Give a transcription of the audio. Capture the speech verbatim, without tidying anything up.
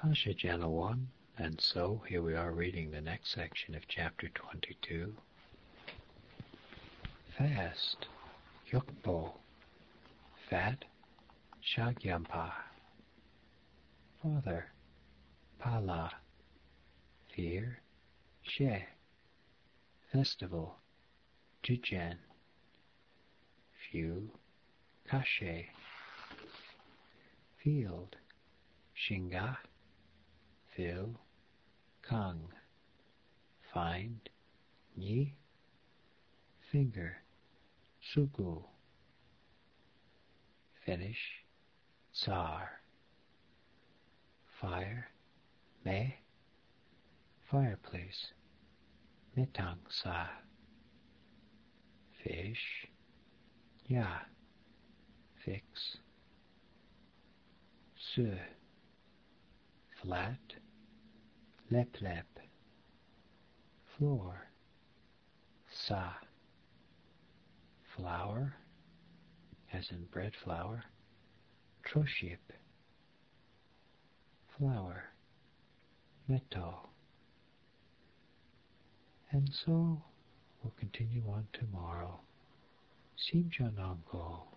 Asha Channel one, and so here we are reading the next section of chapter twenty-two. Fast, Yukpo, Fat, Shagyampa. Father, Pala, Fear, She, Festival, Jijen, Few, Kashe, Field, Shinga, Phil, Kang, Find, Ni, Finger, Suku, Finish, Tsar, Fire, Me, Fireplace, Mitang Sa, Fish, Ya, Fix, Su, Flat, Lep Lep, Floor, Sa, Flour, as in bread flour, Troship, Flour, Metal. And so we'll continue on tomorrow. Simjanango.